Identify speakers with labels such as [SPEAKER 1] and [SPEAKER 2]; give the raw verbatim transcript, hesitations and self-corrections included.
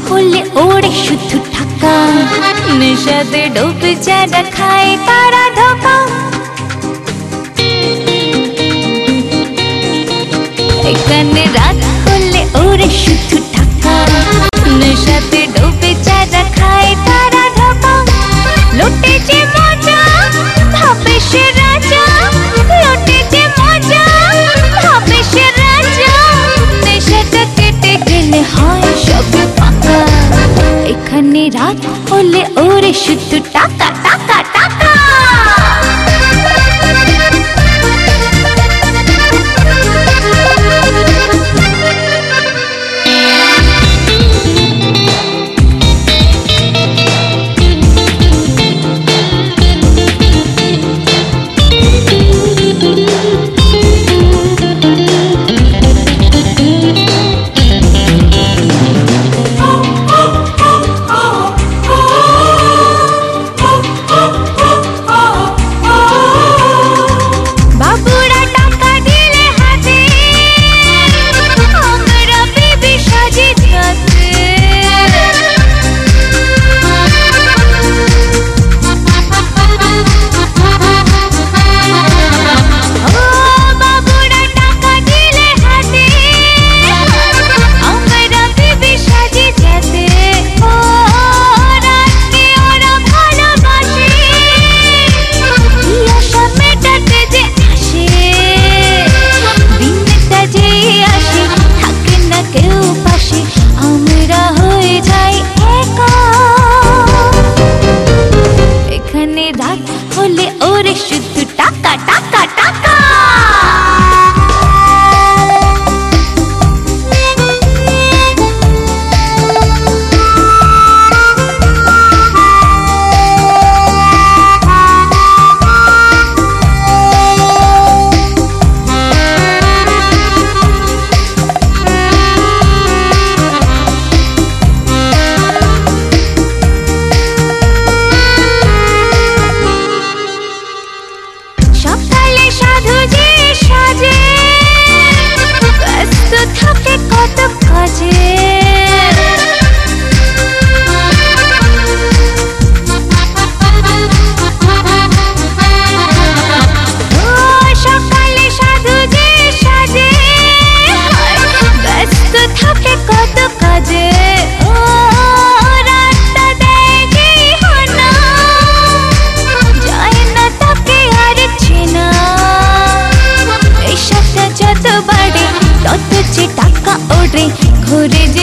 [SPEAKER 1] হলে ওড়ে শুধু ঢাকা, নেশাতে ডোবে যারা খায় তারা ধোকা। এখানে রাত হলে ওড়ে শুধু ঢাকা, নেশাতে ডোবে যারা খায় তারা ধোকা। লুটে যে মজা ভাবে সে রাজা, লুটে যে মজা ভাবে সে রাজা। নেশাটা কেটে গেলে হয় সব ফাঁকা, এখানে রাত হলে ওরে শুধু টাকা টাকা টাকা। হলে ওরে শুধু টাকা টাকা টাকা। সাধু যে সাজে ব্যস্ত থাকে কত কাজে, সকালে সাধু যে সাজে ব্যস্ত থাকে কত কাজে। রাতটা দেয় যে হনা যায় না তাকে আর চেনা, যত বাড়ে তত যে টাকা ওড়ে ঘুরে